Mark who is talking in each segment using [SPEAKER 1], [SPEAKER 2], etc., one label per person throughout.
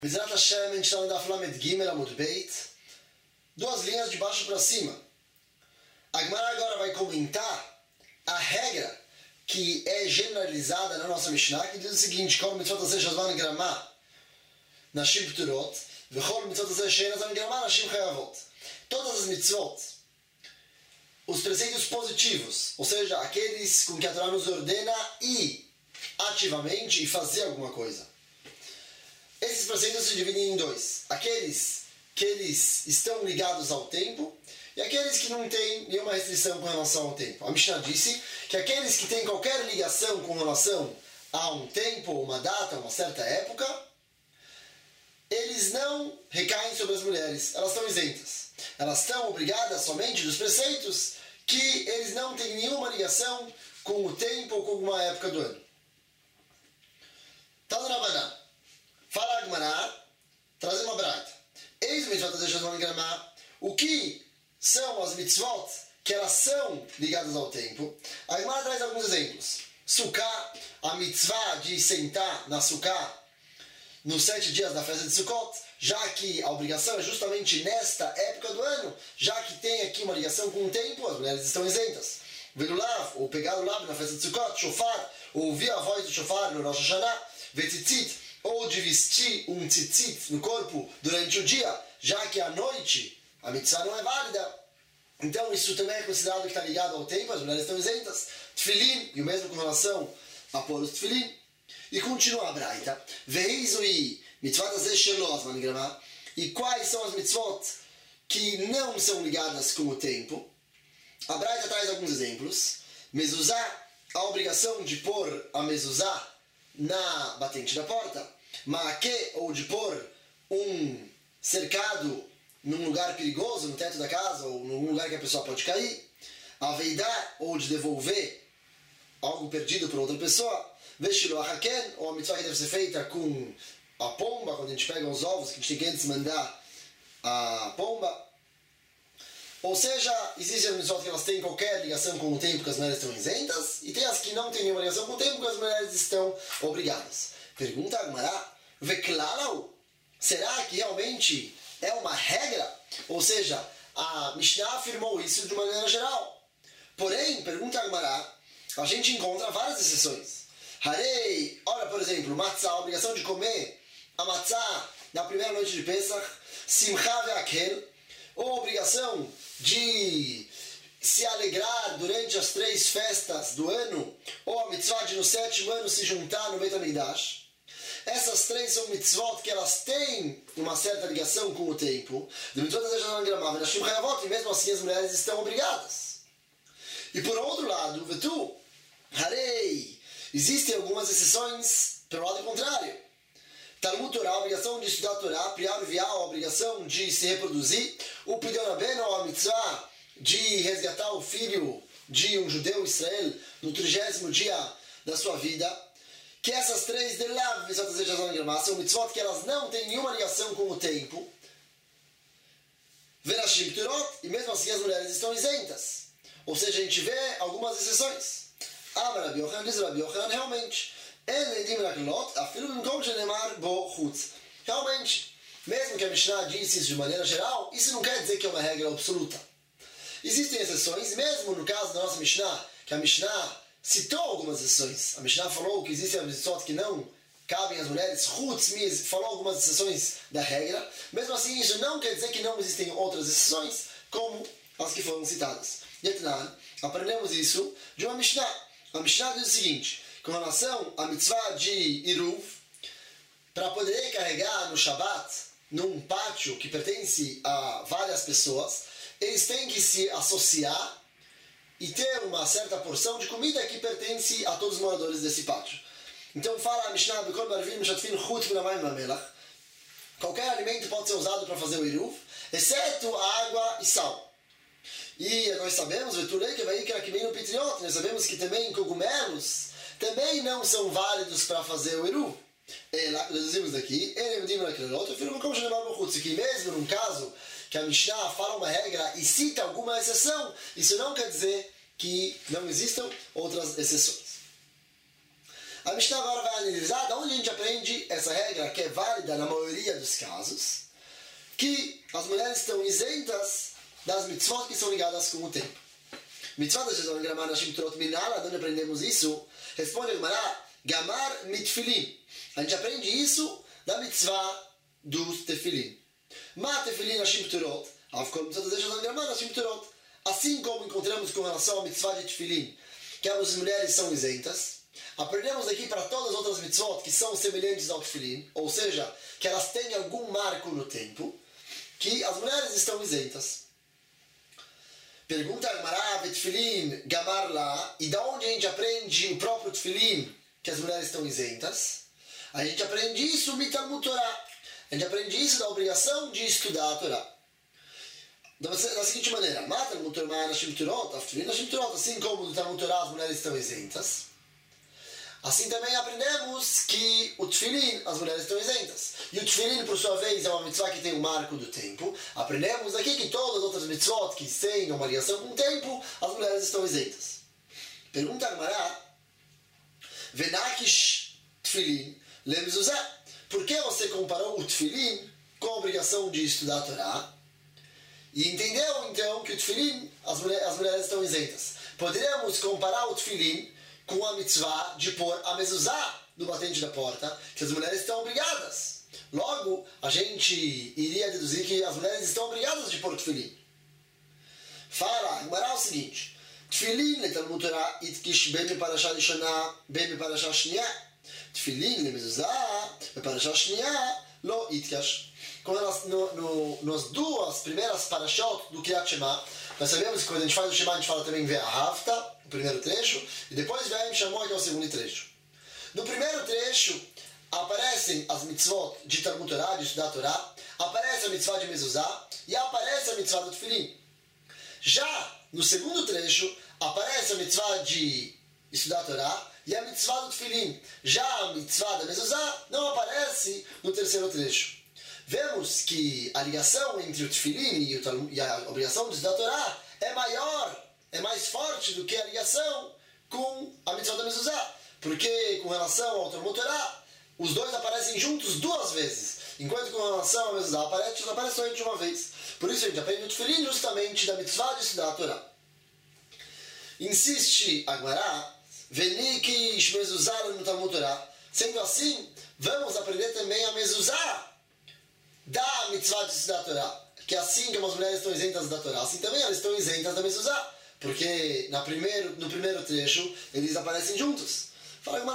[SPEAKER 1] Bezrat Hashem, a gente está no Daf Lamed Gimel Amud Beit, duas linhas de baixo para cima. A Gemara agora vai comentar a regra que é generalizada na nossa Mishnah, que diz o seguinte: Kol mitzvot hazeh shazman gramah nashim pturot, vechol mitzvot hazeh she'ein gramah nashim chayavot. Todas as mitzvot, os preceitos positivos, ou seja, aqueles com que a Torá nos ordena ir ativamente e fazer alguma coisa. Esses preceitos se dividem em dois. Aqueles que eles estão ligados ao tempo e aqueles que não têm nenhuma restrição com relação ao tempo. A Mishnah disse que aqueles que têm qualquer ligação com relação a um tempo, uma data, uma certa época, eles não recaem sobre as mulheres. Elas estão isentas. Elas estão obrigadas somente dos preceitos que eles não têm nenhuma ligação com o tempo ou com alguma época do ano. Tá no Rabaná. Fala a Gemara, traz uma braita. Eis o mitzvot hazeh shazman gramah. O que são as mitzvot que elas são ligadas ao tempo? A Gemara traz alguns exemplos. Sukkah, a mitzvah de sentar na Sukkah nos 7 dias da festa de Sukkot, já que a obrigação é justamente nesta época do ano, já que tem aqui uma ligação com o tempo, as mulheres estão isentas. Velulav, ou pegar o lab na festa de Sukkot, shofar, ou ouvir a voz do shofar no Rosh Hashanah, vetzitzit, ou de vestir um tzitzit no corpo durante o dia, já que à noite a mitzvah não é válida. Então isso também é considerado que está ligado ao tempo, as mulheres estão isentas. Tefilin, e o mesmo com relação a pôr os tefilin. E continua a braita. Veizui mitzvot hazeh shelo hazman gramah. E quais são as mitzvot que não são ligadas com o tempo? A braita traz alguns exemplos. Mezuzá, a obrigação de pôr a mezuzá na batente da porta. Ma'akeh, ou de pôr um cercado num lugar perigoso, no teto da casa, ou num lugar que a pessoa pode cair. Aveidá, ou de devolver algo perdido para outra pessoa. Veshiloach haken, ou a mitzvah que deve ser feita com a pomba, quando a gente pega os ovos, que a gente tem que antes mandar a pomba. Ou seja, existem as mitzvot que elas têm qualquer ligação com o tempo que as mulheres estão isentas, e tem as que não têm nenhuma ligação com o tempo que as mulheres estão obrigadas. Pergunta a Gemara, veclalau, será que realmente é uma regra? Ou seja, a Mishnah afirmou isso de maneira geral. Porém, pergunta a Gemara, a gente encontra várias exceções. Harei, olha por exemplo, matzah, a obrigação de comer a matzah na primeira noite de Pesach, simcha ve'akel, ou a obrigação de se alegrar durante as 3 festas do ano, ou a mitzvah de no 7º ano se juntar no Beit HaMikdash. Essas 3 são mitzvot que elas têm uma certa ligação com o tempo. De mitzvot hazeh shazman gramah venashim chayavot, e mesmo assim as mulheres estão obrigadas. E por outro lado, vetu, harei, existem algumas exceções pelo lado contrário. Talmud Torah, a obrigação de estudar a Torá, Priar Viá, a obrigação de se reproduzir, o Pidyon Rabbeinu, a mitzvah de resgatar o filho de um judeu Israel no 30º dia da sua vida, que essas 3 de lá, são mitzvot que elas não têm nenhuma ligação com o tempo, Venashim Pturot, e mesmo assim as mulheres estão isentas. Ou seja, a gente vê algumas exceções. Amar Rabi Yochanan, diz Rabi Yochanan, realmente, realmente, mesmo que a Mishnah disse isso de maneira geral, isso não quer dizer que é uma regra absoluta. Existem exceções, mesmo no caso da nossa Mishnah, que a Mishnah citou algumas exceções. A Mishnah falou que existem mitzvot que não cabem às mulheres, falou algumas exceções da regra. Mesmo assim, isso não quer dizer que não existem outras exceções, como as que foram citadas. Yetnan, aprendemos isso de uma Mishnah. A Mishnah diz o seguinte: com relação à mitzvah de Iruv, para poder carregar no Shabat, num pátio que pertence a várias pessoas, eles têm que se associar e ter uma certa porção de comida que pertence a todos os moradores desse pátio. Então fala a Mishnah, qualquer alimento pode ser usado para fazer o Iruv, exceto água e sal. E nós sabemos, nós sabemos que também cogumelos também não são válidos para fazer o Iruv. Deduzimos daqui, que mesmo num caso que a Mishnah fala uma regra e cita alguma exceção, isso não quer dizer que não existam outras exceções. A Mishnah agora vai analisar de onde a gente aprende essa regra que é válida na maioria dos casos, que as mulheres estão isentas das mitzvot que são ligadas com o tempo. Mitzvot da Shezon Gramar Nashim Turot Minala, de onde aprendemos isso? Responde a Gemara, Gamar Mitfilin. A gente aprende isso da mitzvah dos tefilin. Ma tefilin Nashim Turot, Avkol Mitzvot da Shezon Gramar Nashim Turot. Assim como encontramos com relação à mitzvah de tefilin, que as mulheres são isentas, aprendemos aqui para todas as outras mitzvot que são semelhantes ao tefilin, ou seja, que elas têm algum marco no tempo, que as mulheres estão isentas. Pergunta a Gemara, tefilin, gamar lá, e da onde a gente aprende o próprio tefilin, que as mulheres estão isentas? A gente aprende isso no Talmud Torá. A gente aprende isso da obrigação de estudar a Torá. Da seguinte maneira, assim como no Talmud Torá as mulheres estão isentas, assim também aprendemos que o tefilin, as mulheres estão isentas. E o tefilin, por sua vez, é uma mitzvah que tem o marco do tempo. Aprendemos aqui que todas as outras mitzvot que têm uma ligação com o tempo, as mulheres estão isentas. Pergunta a Gemara, Venakish tefilin lemzuzah. Por que você comparou o tefilin com a obrigação de estudar a Torá? E entendeu, então, que o tefilin, as mulheres estão isentas. Poderíamos comparar o tefilin com a mitzvah de pôr a mezuzá no batente da porta, que as mulheres estão obrigadas. Logo, a gente iria deduzir que as mulheres estão obrigadas de pôr tefilin. Fala, Gemara, o seguinte, tefilin letalmud Torá itkish ben beparashá rishona ben beparashá shniá. Tefilin lemezuzá beparashá shniá lo itkash. Quando nas duas primeiras parashot do Kriyat Shema, nós sabemos que quando a gente faz o Shema, a gente fala também Ve'ahavta, o primeiro trecho, e depois Ve'em Shamoy, que é o segundo trecho. No primeiro trecho, aparecem as mitzvot de Talmud Torá, de estudar a Torá, aparece a mitzvah de Mezuzá, e aparece a mitzvah do Tefilin. Já no segundo trecho, aparece a mitzvah de estudar a Torá, e a mitzvah do Tefilin. Já a mitzvah da Mezuzá não aparece no terceiro trecho. Vemos que a ligação entre o tefilin e a obrigação de estudar a Torá é maior, é mais forte do que a ligação com a mitzvah da mezuzá. Porque com relação ao Talmud Torá, os dois aparecem juntos duas vezes. Enquanto com relação à mezuzá aparece somente uma vez. Por isso a gente aprende o tefilin justamente da mitzvah de estudar a Torá. Insiste a Gemara, Venikish mezuzá no Talmud Torá. Sendo assim, vamos aprender também a mezuzá da mitzvah de estudar a Torá, que assim como as mulheres estão isentas da Torá, assim também elas estão isentas da mezuzá, porque no primeiro trecho eles aparecem juntos. Fala que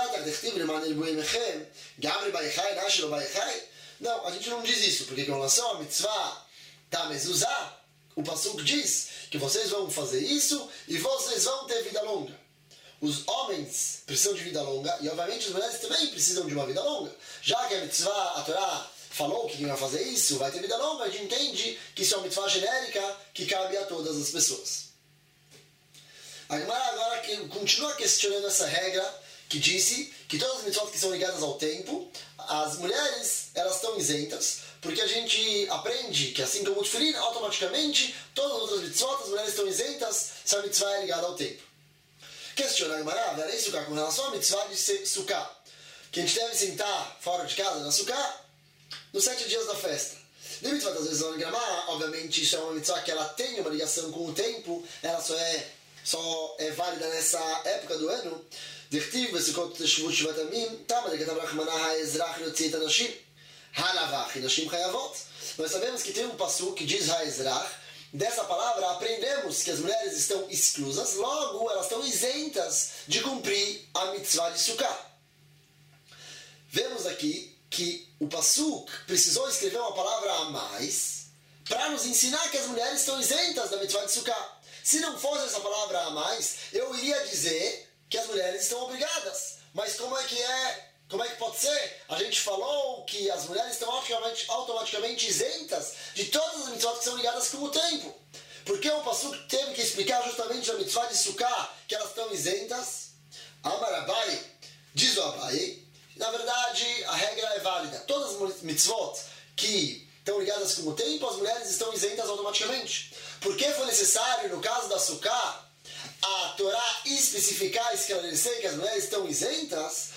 [SPEAKER 1] não, a gente não diz isso, porque com relação à mitzvah da mezuzá, o pasuk diz que vocês vão fazer isso e vocês vão ter vida longa. Os homens precisam de vida longa e obviamente as mulheres também precisam de uma vida longa, já que a mitzvah, a Torá falou que quem vai fazer isso vai ter vida longa, a gente entende que isso é uma mitzvah genérica que cabe a todas as pessoas. A Gemara agora continua questionando essa regra que disse que todas as mitzvot que são ligadas ao tempo, as mulheres elas estão isentas, porque a gente aprende que assim como o tefilin, automaticamente todas as outras mitzvot, as mulheres estão isentas se a mitzvah é ligada ao tempo. Questiona a Gemara, com relação à mitzvah de sukkah, que a gente deve sentar fora de casa na sukkah nos 7 dias da festa. De mitzvah das vezes obviamente isso é uma mitzvah que ela tem uma ligação com o tempo, ela só é válida nessa época do ano. Dirtiv besukot teshvut shvat amim, tama dekatav rachmana ha'ezrach yotzei et hanashim halavach hanashim chayavot. Nós sabemos que tem um pasuk que diz ha'ezrach. Dessa palavra aprendemos que as mulheres estão exclusas, logo elas estão isentas de cumprir a mitzvah de sukkah. Vemos aqui que o pasuk precisou escrever uma palavra a mais para nos ensinar que as mulheres estão isentas da mitzvah de sukkah. Se não fosse essa palavra a mais, eu iria dizer que as mulheres estão obrigadas. Mas como é que pode ser? A gente falou que as mulheres estão automaticamente isentas de todas as mitzvot que são ligadas com o tempo. Porque o pasuk teve que explicar justamente a mitzvah de sukkah que elas estão isentas. Amar Abai, diz o Abai, na verdade a regra é válida. Todas as mitzvot que estão ligadas com o tempo, as mulheres estão isentas automaticamente. Por que foi necessário, no caso da sukkah, a Torá especificar, esclarecer que as mulheres estão isentas,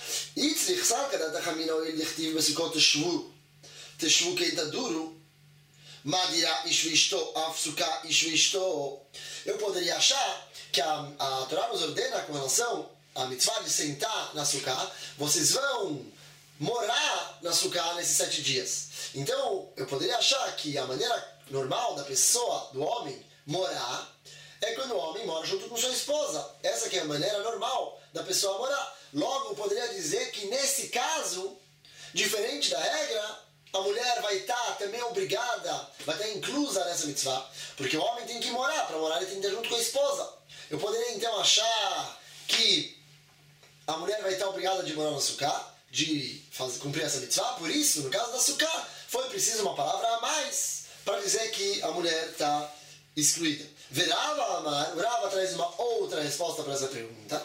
[SPEAKER 1] eu poderia achar que a Torá nos ordena com relação à mitzvah de sentar na sukkah, vocês vão morar na sukkah nesses 7 dias. Então, eu poderia achar que a maneira normal da pessoa, do homem, morar, é quando o homem mora junto com sua esposa. Essa que é a maneira normal da pessoa morar. Logo, eu poderia dizer que nesse caso, diferente da regra, a mulher vai estar também obrigada, vai estar inclusa nessa mitzvah, porque o homem tem que morar, para morar ele tem que estar junto com a esposa. Eu poderia então achar que a mulher vai estar obrigada de morar na sukkah, de cumprir essa mitzvah, por isso, no caso da sukkah, foi preciso uma palavra a mais para dizer que a mulher está excluída. O Rava traz uma outra resposta para essa pergunta.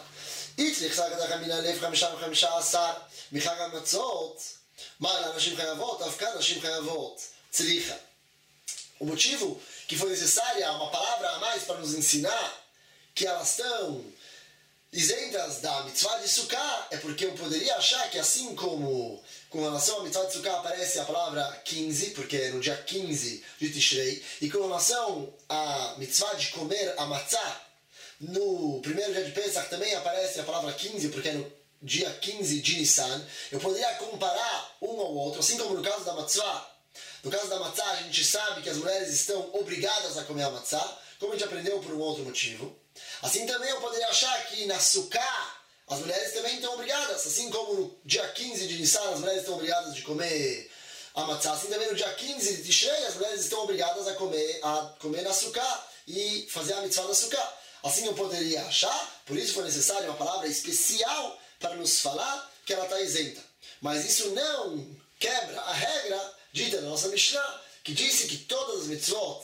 [SPEAKER 1] O motivo que foi necessária uma palavra a mais para nos ensinar que elas estão isentas da mitzvah de sukkah é porque eu poderia achar que assim como com relação à mitzvah de sukkah aparece a palavra 15, porque é no dia 15 de Tishrei, e com relação à mitzvah de comer a matzah, no primeiro dia de Pesach também aparece a palavra 15, porque é no dia 15 de Nissan, eu poderia comparar um ao outro, assim como no caso da matzah. No caso da matzah, a gente sabe que as mulheres estão obrigadas a comer a matzah, como a gente aprendeu por um outro motivo. Assim também eu poderia achar que na sukkah as mulheres também estão obrigadas, assim como no dia 15 de Nissan as mulheres estão obrigadas de comer a matzah, assim também no dia 15 de Tishrei as mulheres estão obrigadas a comer na sukkah e fazer a mitzvah da sukkah. Assim eu poderia achar, por isso foi necessária uma palavra especial para nos falar que ela está isenta. Mas isso não quebra a regra dita na nossa Mishnah, que disse que todas as mitzvot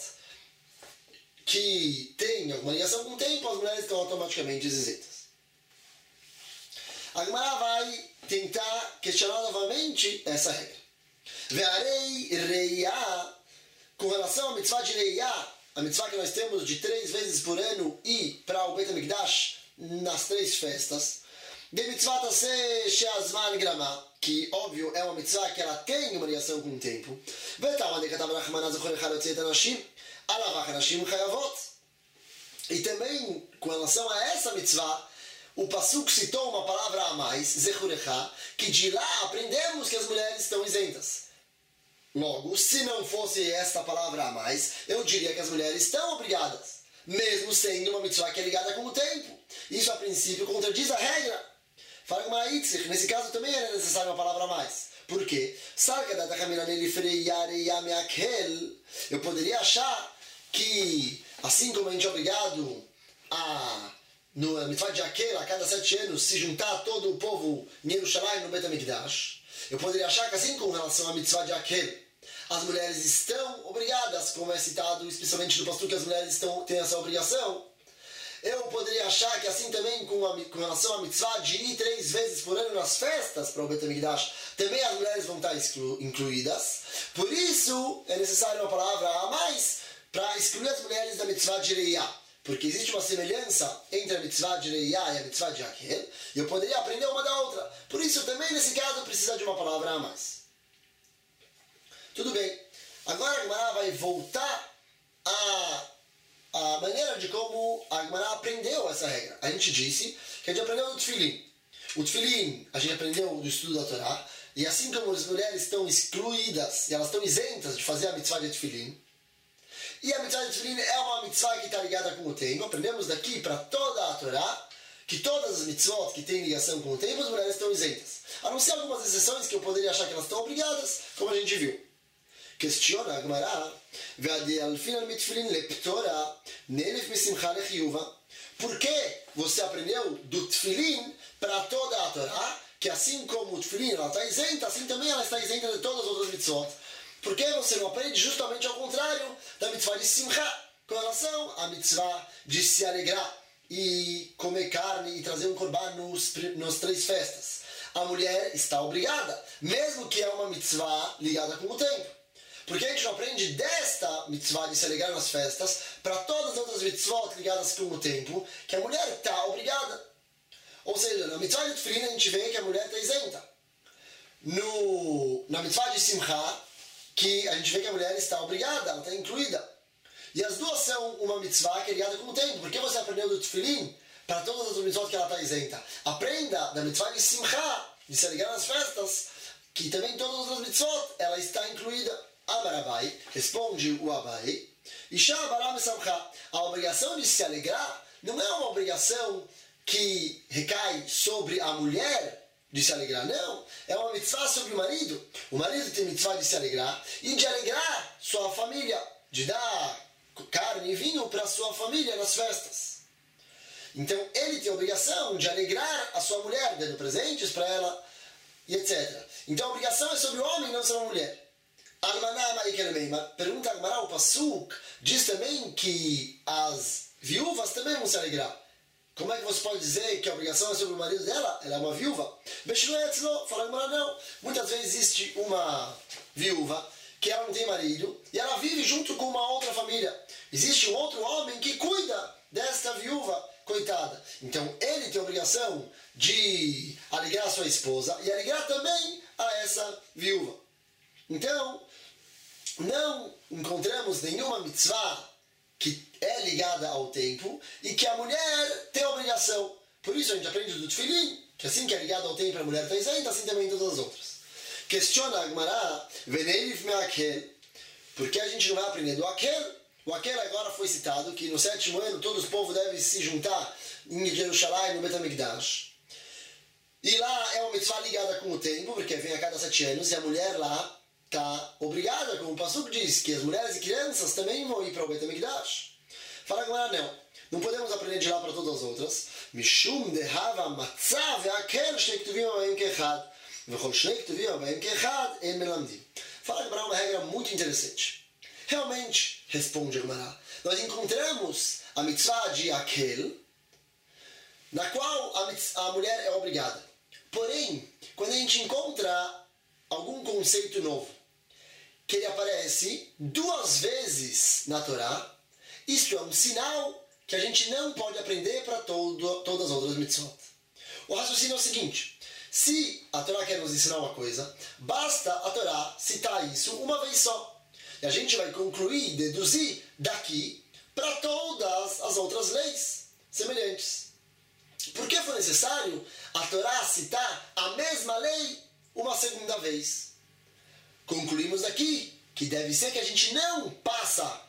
[SPEAKER 1] que têm alguma ligação com o tempo, as mulheres estão automaticamente isentas. A Gemara vai tentar questionar novamente essa regra. Ve'arei reiá, com relação à mitzvah de reiá, a mitzvah que nós temos de 3 vezes por ano e para o Beit HaMikdash nas 3 festas, de mitzvah taseh she'azman grama, que óbvio é uma mitzvah que ela tem uma ligação com o tempo. E também com relação a essa mitzvah, o Pasuk citou uma palavra a mais, zechurecha, que de lá aprendemos que as mulheres estão isentas. Logo, se não fosse esta palavra a mais, eu diria que as mulheres estão obrigadas, mesmo sendo uma mitzvah que é ligada com o tempo. Isso, a princípio, contradiz a regra. Fala com Maraitzik, nesse caso também era necessário uma palavra a mais. Por quê? Eu poderia achar que, assim como a gente é obrigado a, no mitzvah de Akel, a cada 7 anos, se juntar todo o povo em Yerushalayim no Beit HaMikdash, eu poderia achar que, assim com relação à mitzvah de Akel, as mulheres estão obrigadas, como é citado especialmente no pastor que as mulheres têm essa obrigação, eu poderia achar que assim também com relação à mitzvah de ir 3 vezes por ano nas festas para o Beit HaMikdash, também as mulheres vão estar incluídas. Por isso é necessário uma palavra a mais para excluir as mulheres da mitzvah de Reiá. Porque existe uma semelhança entre a mitzvah de Reiá e a mitzvah de Akel, e eu poderia aprender uma da outra. Por isso também nesse caso precisa de uma palavra a mais. Tudo bem. Agora a Gemara vai voltar a maneira de como a Gemara aprendeu essa regra. A gente disse que a gente aprendeu do Tefilin. O Tefilin a gente aprendeu do estudo da Torá, e assim como as mulheres estão excluídas, e elas estão isentas de fazer a mitzvah de Tefilin, e a mitzvah de Tefilin é uma mitzvah que está ligada com o tempo, aprendemos daqui para toda a Torá, que todas as mitzvot que têm ligação com o tempo, as mulheres estão isentas. A não ser algumas exceções que eu poderia achar que elas estão obrigadas, como a gente viu. Questiona a Gemara, por que você aprendeu do Tefilin para toda a Torá, que assim como o Tefilin está isenta, assim também ela está isenta de todas as outras mitzvot? Por que você não aprende justamente ao contrário da mitzvah de Simcha, com relação à mitzvah de se alegrar e comer carne e trazer um korban nas 3 festas? A mulher está obrigada, mesmo que é uma mitzvah ligada com o tempo. Por que a gente não aprende desta mitzvah de se alegrar nas festas para todas as outras mitzvot ligadas com o tempo que a mulher está obrigada? Ou seja, na mitzvah de Tefilin a gente vê que a mulher está isenta. Na mitzvah de Simcha, que a gente vê que a mulher está obrigada, ela está incluída. E as duas são uma mitzvah que é ligada com o tempo. Por que você aprendeu do Tefilin para todas as outras mitzvot que ela está isenta? Aprenda da mitzvah de Simcha, de se alegrar nas festas, que também todas as outras mitzvot ela está incluída. Amarabai, responde o Abai, Isha Baram Samcha. A obrigação de se alegrar não é uma obrigação que recai sobre a mulher de se alegrar, não. É uma mitzvah sobre o marido. O marido tem mitzvah de se alegrar e de alegrar sua família, de dar carne e vinho para sua família nas festas. Então ele tem a obrigação de alegrar a sua mulher, dando presentes para ela e etc. Então a obrigação é sobre o homem, não sobre a mulher. Pergunta a Gemara, o Pasuk diz também que as viúvas também vão se alegrar. Como é que você pode dizer que a obrigação é sobre o marido dela? Ela é uma viúva. Fala a Gemara, não. Muitas vezes existe uma viúva que ela não tem marido e ela vive junto com uma outra família. Existe um outro homem que cuida desta viúva, coitada. Então ele tem a obrigação de alegrar a sua esposa e alegrar também a essa viúva. Então, não encontramos nenhuma mitzvah que é ligada ao tempo e que a mulher tem a obrigação. Por isso a gente aprende do Tefilin, que assim que é ligado ao tempo a mulher está isenta, assim também todas as outras. Questiona a Gemara, por que a gente não vai aprender do Akel? O Akel agora foi citado, que no 7º ano todo o povo deve se juntar em Jerusalém, no Bet HaMikdash. E lá é uma mitzvah ligada com o tempo, porque vem a cada 7 anos, e a mulher lá está obrigada, como o Pasuk diz, que as mulheres e crianças também vão ir para o Bet HaMikdash. Fala agora, não podemos aprender de lá para todas as outras. Mishum dehava matzah ve'akel shnei ktuvim abayim kechad v'chol shnei ktuvim abayim kechad en melamdim. Fala agora uma regra muito interessante. Realmente, responde a Gemara, nós encontramos a mitzvah de Akel, na qual a mulher é obrigada. Porém, quando a gente encontra algum conceito novo, que ele aparece 2 vezes na Torá, isso é um sinal que a gente não pode aprender para todas as outras mitzvot. O raciocínio é o seguinte: se a Torá quer nos ensinar uma coisa, basta a Torá citar isso uma vez só. E a gente vai concluir, deduzir daqui para todas as outras leis semelhantes. Por que foi necessário a Torá citar a mesma lei uma segunda vez? Concluímos daqui que deve ser que a gente não passa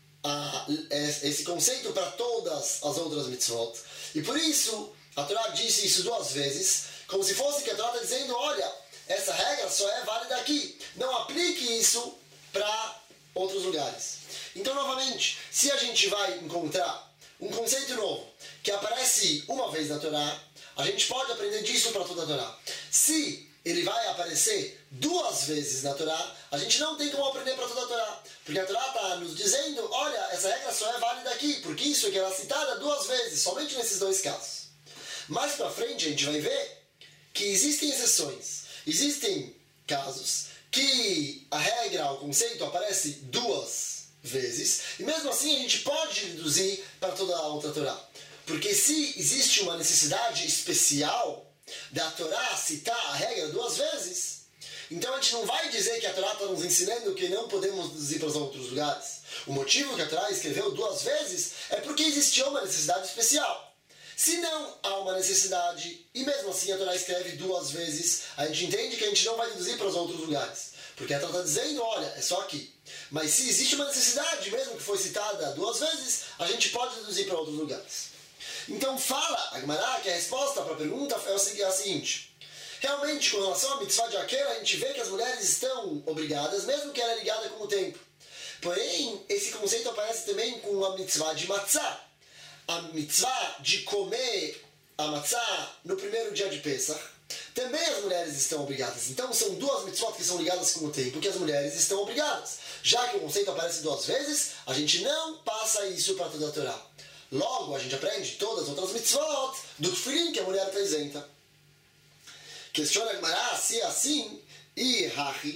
[SPEAKER 1] esse conceito para todas as outras mitzvot. E por isso a Torá disse isso 2 vezes, como se fosse que a Torá está dizendo: olha, essa regra só é válida aqui, não aplique isso para outros lugares. Então, novamente, se a gente vai encontrar um conceito novo que aparece uma vez na Torá, a gente pode aprender disso para toda a Torá. Se ele vai aparecer 2 vezes na Torá, a gente não tem como aprender para toda a Torá. Porque a Torá está nos dizendo: olha, essa regra só é válida aqui, porque isso aqui era citada 2 vezes, somente nesses 2 casos. Mais para frente a gente vai ver que existem exceções. Existem casos que a regra, o conceito aparece 2 vezes, e mesmo assim a gente pode deduzir para toda a outra Torá. Porque se existe uma necessidade especial da Torá citar a regra 2 vezes, então a gente não vai dizer que a Torá está nos ensinando que não podemos deduzir para os outros lugares. O motivo que a Torá escreveu 2 vezes é porque existia uma necessidade especial. Se não há uma necessidade, e mesmo assim a Torá escreve 2 vezes, a gente entende que a gente não vai deduzir para os outros lugares. Porque a Torá está dizendo: olha, é só aqui. Mas se existe uma necessidade, mesmo que foi citada 2 vezes, a gente pode deduzir para outros lugares. Então fala a Gemara que a resposta para a pergunta é a seguinte: realmente, com relação à mitzvah de Akel, a gente vê que as mulheres estão obrigadas, mesmo que ela é ligada com o tempo. Porém, esse conceito aparece também com a mitzvah de matzah. A mitzvah de comer a matzah no primeiro dia de Pesach, também as mulheres estão obrigadas. Então são 2 mitzvot que são ligadas com o tempo, que as mulheres estão obrigadas. Já que o conceito aparece 2 vezes, a gente não passa isso para toda a Torá. Logo, a gente aprende todas as outras mitzvot do Tefilin, que a mulher está isenta. Questiona a Gemara se é assim, e Rahi,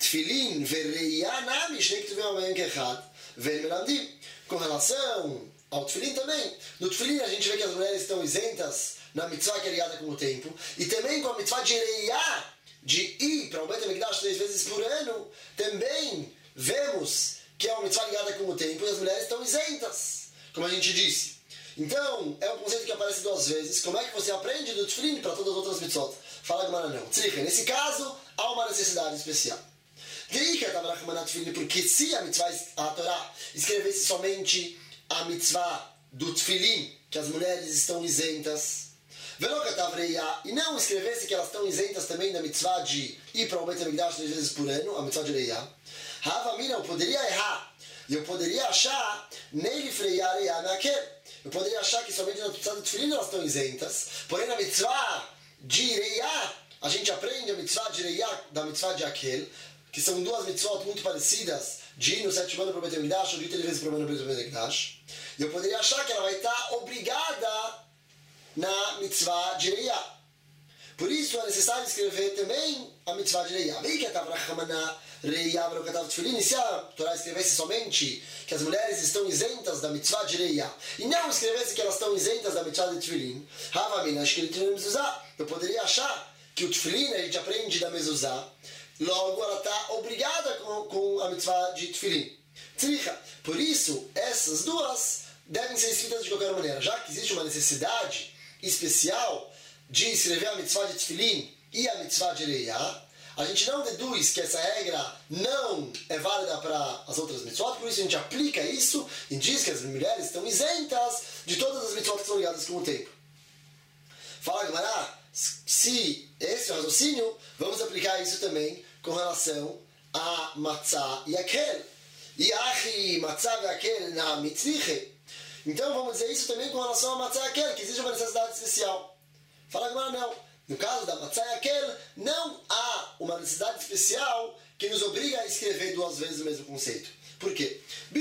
[SPEAKER 1] Tfilin vereia nami, shnei ktuvim amayim kechad, ve'en melamdim. Com relação ao Tfilin também. No Tfilin a gente vê que as mulheres estão isentas na mitzvah que é ligada com o tempo. E também com a mitzvah de reia, de ir para o Beit HaMikdash 3 vezes por ano, também vemos que é uma mitzvah ligada com o tempo e as mulheres estão isentas, como a gente disse. Então, é um conceito que aparece 2 vezes. Como é que você aprende do Tfilin para todas as outras mitzvot? Fala Gemara não. Nesse caso, há uma necessidade especial. Porque se a mitzvah, a Torá, escrevesse somente a mitzvah do Tfilin, que as mulheres estão isentas, e não escrevesse que elas estão isentas também da mitzvah de ir para o Beit HaMikdash 3 vezes por ano, a mitzvah de Reia, eu poderia errar, e eu poderia achar, eu poderia achar que somente na mitzvah do Tfilin elas estão isentas, porém na mitzvah de Reia, a gente aprende a mitzvah de Reia da mitzvah de Akel, que são 2 mitzvot muito parecidas, de ir no 7º ano para o Beit HaMikdash, ou de ir 3 vezes por ano para o Beit HaMikdash, e eu poderia achar que ela vai estar obrigada na mitzvah de Reia. Por isso é necessário escrever também a mitzvah de Reia. E se a Torá escrevesse somente que as mulheres estão isentas da mitzvah de Reia, e não escrevesse que elas estão isentas da mitzvah de Tfilin, eu poderia achar que o Tfilin a gente aprende da mezuzá, logo ela está obrigada com a mitzvah de Tfilin. Por isso, essas 2 devem ser escritas de qualquer maneira, já que existe uma necessidade especial de escrever a mitzvah de Tfilin e a mitzvah de Reia, a gente não deduz que essa regra não é válida para as outras mitzvot, por isso a gente aplica isso e diz que as mulheres estão isentas de todas as mitzvot que são ligadas com o tempo. Fala Gemara, se esse é o raciocínio, vamos aplicar isso também com relação a matzah e akel. E achi matzah e akel na mitzviche. Então vamos dizer isso também com relação a matzah e akel, que existe uma necessidade especial. Fala Gemara, não. No caso da matzah e akel, não há uma necessidade especial que nos obriga a escrever 2 vezes o mesmo conceito. Por quê?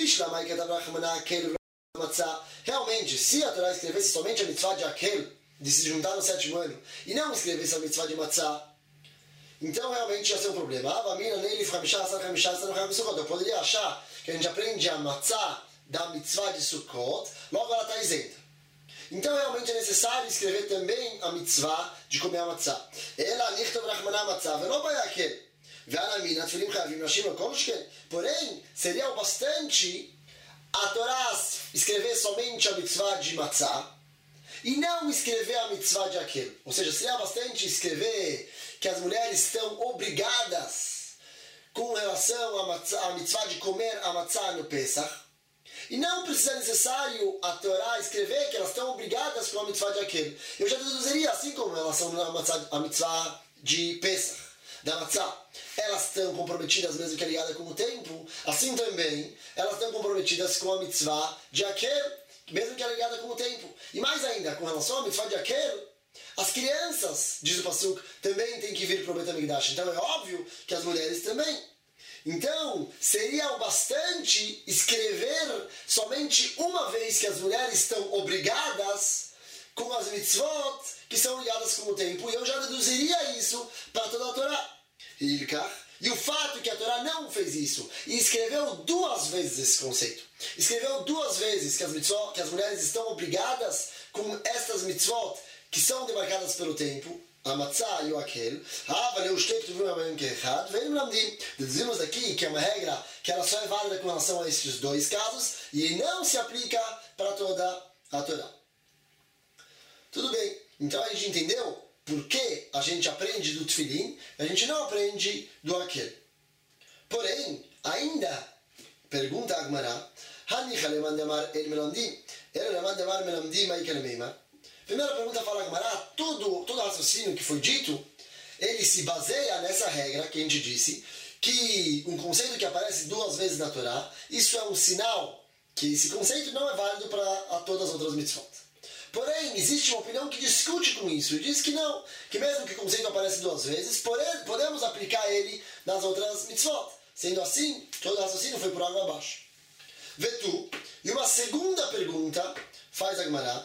[SPEAKER 1] Realmente, se a Torá escrevesse somente a mitzvah de akel, de se juntar no 7º ano, e não escrevesse a mitzvah de matzah, então realmente ia ser um problema. Eu poderia achar que a gente aprende a matzah da mitzvah de Sukkot, logo ela está isenta. Então realmente é necessário escrever também a mitzvah de comer a matzah. Porém, seria o bastante a Torá escrever somente a mitzvah de matzah e não escrever a mitzvah de akel. Ou seja, seria bastante escrever que as mulheres estão obrigadas com relação à mitzvah de comer a matzah no Pesach. E não precisa necessário a Torá escrever que elas estão obrigadas com a mitzvah de akel. Eu já deduziria, assim como em relação à mitzvah de Pesach, da matzah, elas estão comprometidas mesmo que é ligada com o tempo, assim também elas estão comprometidas com a mitzvah de akel, mesmo que é ligada com o tempo. E mais ainda, com relação à mitzvah de akel, as crianças, diz o Pasuk, também têm que vir para o Beit HaMikdash. Então é óbvio que as mulheres também. Então, seria o bastante escrever somente uma vez que as mulheres estão obrigadas com as mitzvot que são ligadas com o tempo. E eu já deduziria isso para toda a Torá. E o fato que a Torá não fez isso e escreveu 2 vezes esse conceito. Escreveu 2 vezes que as mulheres estão obrigadas com estas mitzvot que são demarcadas pelo tempo, a matzah e o akel. Deduzimos aqui que é uma regra que ela só é válida com relação a esses 2 casos e não se aplica para toda a Torá. Tudo bem, então a gente entendeu por que a gente aprende do Tfilin e a gente não aprende do akel. Porém, ainda, pergunta a Gemara, primeira pergunta fala a Gemara, todo raciocínio que foi dito, ele se baseia nessa regra que a gente disse, que um conceito que aparece 2 vezes na Torá, isso é um sinal que esse conceito não é válido para todas as outras mitzvot. Porém, existe uma opinião que discute com isso e diz que não, que mesmo que o conceito aparece 2 vezes, podemos aplicar ele nas outras mitzvot. Sendo assim, todo o raciocínio foi por água abaixo. Vetu, e uma segunda pergunta faz a Gemara,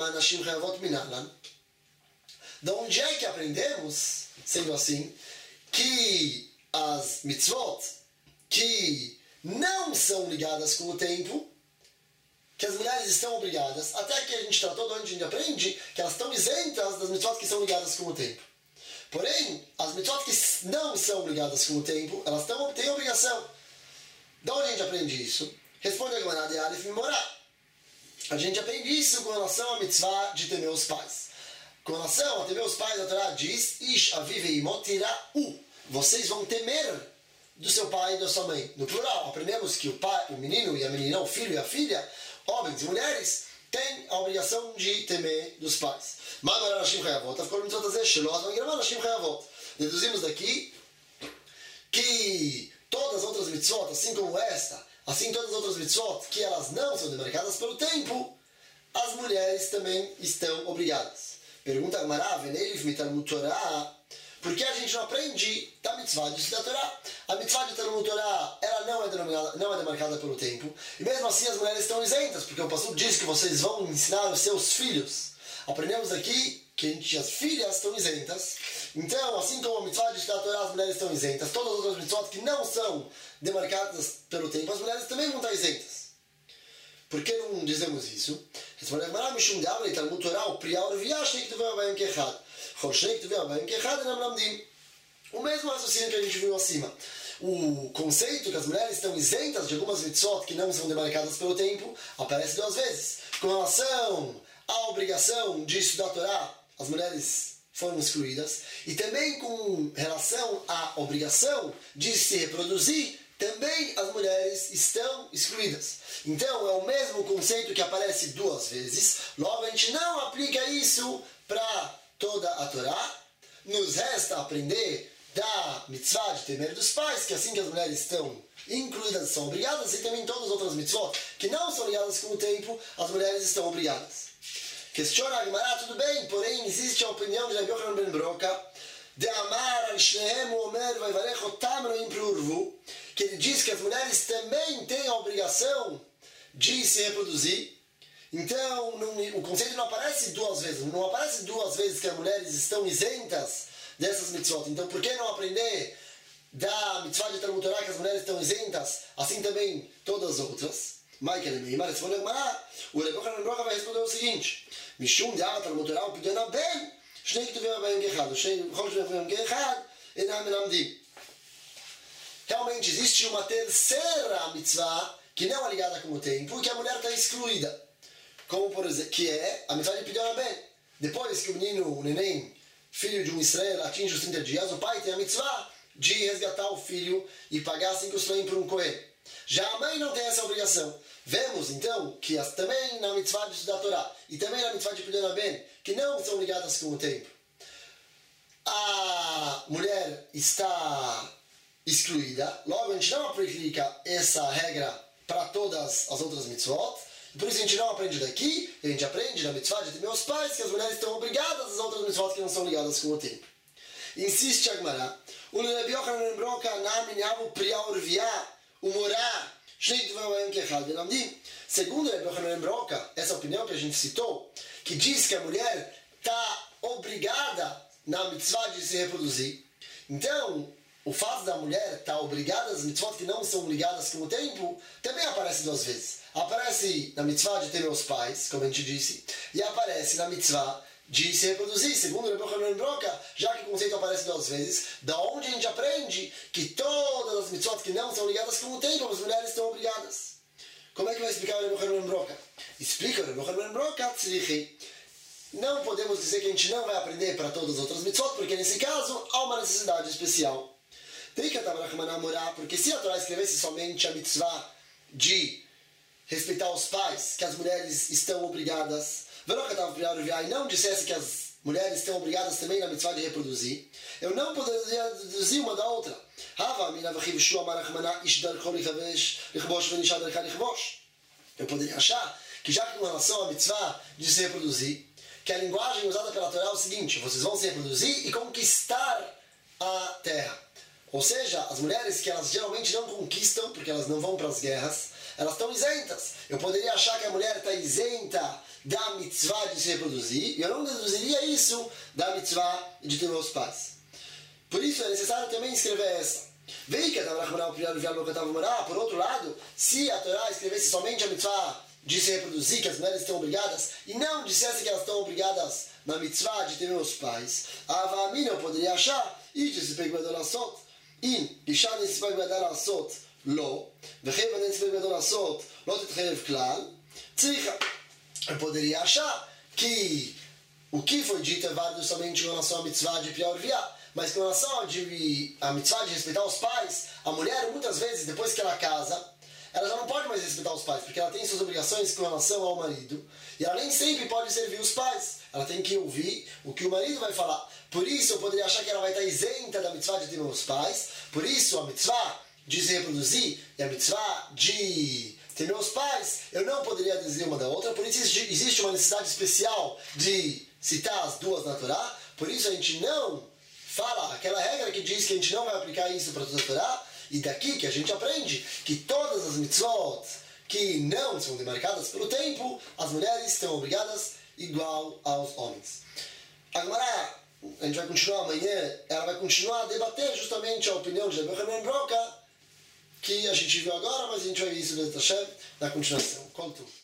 [SPEAKER 1] de onde é que aprendemos, sendo assim, que as mitzvot que não são ligadas com o tempo, que as mulheres estão obrigadas, até que a gente tratou, onde a gente aprende, que elas estão isentas das mitzvot que são ligadas com o tempo. Porém, as mitzvot que não são ligadas com o tempo, elas têm obrigação. De onde a gente aprende isso? Responde a Gemara de Aleph Mimorá. A gente aprende isso com relação à mitzvah de temer os pais. Com relação a temer os pais, a Torá diz: Ish avive imot tira'u. Vocês vão temer do seu pai e da sua mãe. No plural, aprendemos que o pai, o menino e a menina, o filho e a filha, homens e mulheres, têm a obrigação de temer dos pais. Deduzimos daqui que todas as outras mitzvot, assim como esta, assim todas as outras mitzvot, que elas não são demarcadas pelo tempo, as mulheres também estão obrigadas. Pergunta a Gemara, por que a gente não aprende da mitzvah de estudar a Torá? A mitzvah de Talmud Torá, ela não é demarcada pelo tempo. E mesmo assim as mulheres estão isentas, porque o pastor diz que vocês vão ensinar os seus filhos. Aprendemos aqui que as filhas estão isentas. Então, assim como a mitzvah de estudar a Torá, as mulheres estão isentas. Todas as outras mitzvot que não são demarcadas pelo tempo, as mulheres também vão estar isentas. Por que não dizemos isso? Responde a Gemara, Mishum de Avra e Talmud Torá, o Priya Urviyash, tem que tu ver o Bayam Kechad. O mesmo raciocínio que a gente viu acima. O conceito que as mulheres estão isentas de algumas mitzvot que não são demarcadas pelo tempo aparece duas vezes. Com relação à obrigação de estudar a Torá, as mulheres foram excluídas. E também com relação à obrigação de se reproduzir, também as mulheres estão excluídas. Então é o mesmo conceito que aparece duas vezes. Logo a gente não aplica isso para toda a Torá. Nos resta aprender da mitzvah de temer dos pais, que assim que as mulheres estão incluídas, são obrigadas, e também todas as outras mitzvot que não são ligadas com o tempo, as mulheres estão obrigadas. Questiona a Gemara, tudo bem, porém existe a opinião de Rabbi Yochanan ben Broca, de Amar al Shnehem Omer Vaivarech Otam Elohim Prurvu, que ele diz que as mulheres também têm a obrigação de se reproduzir. Então, o conceito não aparece duas vezes. Não aparece duas vezes que as mulheres estão isentas dessas mitzvot. Então, por que não aprender da mitzvah de Talmud Torá que as mulheres estão isentas? Assim também todas as outras. Michael Meimar respondeu: o Rebbe Yochanan ben Broca vai responder o seguinte: Mishum de Talmud Torá, o Pidyon Ben, Shnei Ketuvim Bayim Gechad, o Shnei Ketuvim Gechad, Enam Menamdim. Realmente existe uma terceira mitzvah que não é ligada com o tempo e que a mulher está excluída. Como, por exemplo, que é a mitzvah de Pidyon Ben. Depois que o neném, filho de um Israel, atinge os 30 dias, o pai tem a mitzvah de resgatar o filho e pagar 5 shleim por um Kohen. Já a mãe não tem essa obrigação. Vemos, então, que também na mitzvah de estudar a Torá e também na mitzvah de Pidyon Ben, que não são ligadas com o tempo, a mulher está excluída. Logo, a gente não aplica essa regra para todas as outras mitzvot. Por isso a gente não aprende daqui, a gente aprende na mitzvah de temer os pais, que as mulheres estão obrigadas às outras mitzvot que não são ligadas com o tempo. Insiste a Gemara, o Rebbe Yochanan ben Broca na minhavu priya urvia umorá shnei ketuvim bayim kechad benamdim. Segundo o Rebbe Yochanan ben Broca, essa opinião que a gente citou, que diz que a mulher está obrigada na mitzvah de se reproduzir. Então, o fato da mulher estar obrigada às mitzvot que não são ligadas com o tempo também aparece duas vezes. Aparece na mitzvah de temer os pais, como a gente disse, e aparece na mitzvah de se reproduzir, segundo o Rebbe Yochanan ben Broca, já que o conceito aparece duas vezes, da onde a gente aprende que todas as mitzvot que não são ligadas com o tempo, as mulheres estão obrigadas. Como é que vai explicar o Rebbe Yochanan ben Broca? Explica o Rebbe Yochanan ben Broca, tzrichi. Não podemos dizer que a gente não vai aprender para todas as outras mitzvot, porque nesse caso há uma necessidade especial. Porque se a Torá escrevesse somente a mitzvah de respeitar os pais, que as mulheres estão obrigadas, e não dissesse que as mulheres estão obrigadas também na mitzvah de reproduzir, eu não poderia deduzir uma da outra. Eu poderia achar que, já que com relação à mitzvah de se reproduzir, que a linguagem usada pela Torá é o seguinte: vocês vão se reproduzir e conquistar a terra. Ou seja, as mulheres que elas geralmente não conquistam, porque elas não vão para as guerras, elas estão isentas. Eu poderia achar que a mulher está isenta da mitzvah de se reproduzir, e eu não deduziria isso da mitzvah de ter meus pais. Por isso é necessário também escrever essa. Por outro lado, se a Torá escrevesse somente a mitzvah de se reproduzir, que as mulheres estão obrigadas, e não dissesse que elas estão obrigadas na mitzvah de ter meus pais, a Avamina eu poderia achar, e de se pegar לעשות, אם אישה נסיבה בידה לעשות לא, וחייב הנסיבה בידה לעשות לא תתחייב כלל, צריכה. Eu poderia achar que o que foi dito é válido somente em relação à mitzvah de Pior Viá, mas com relação à mitzvah de respeitar os pais, a mulher muitas vezes, depois que ela casa, ela já não pode mais respeitar os pais, porque ela tem suas obrigações com relação ao marido, e ela nem sempre pode servir os pais, ela tem que ouvir o que o marido vai falar. Por isso eu poderia achar que ela vai estar isenta da mitzvah de ter meus pais, por isso a mitzvah de se reproduzir e a mitzvah de ter meus pais, eu não poderia dizer uma da outra, por isso existe uma necessidade especial de citar as duas na Torá, por isso a gente não fala aquela regra que diz que a gente não vai aplicar isso para toda a Torá, e daqui que a gente aprende que todas as mitzvot que não são demarcadas pelo tempo, as mulheres estão obrigadas igual aos homens. Agora, a gente vai continuar amanhã, ela vai continuar a debater justamente a opinião de Rabbi Hanan Broca, que a gente viu agora, mas a gente vai ver isso na continuação. Conto.